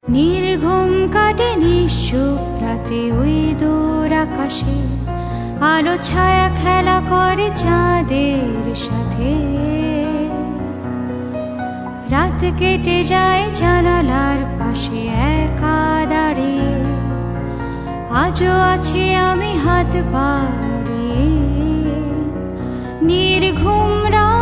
নির্ঘুম কাটে নিঃশুভ রাতে ওই দূর আকাশে আলো ছায়া খেলা করে চাঁদের সাথে। রাত কেটে যায় জানালার পাশে একা দাঁড়িয়ে, আজও আছি আমি হাত বাড়িয়ে। নির্ঘুম রাত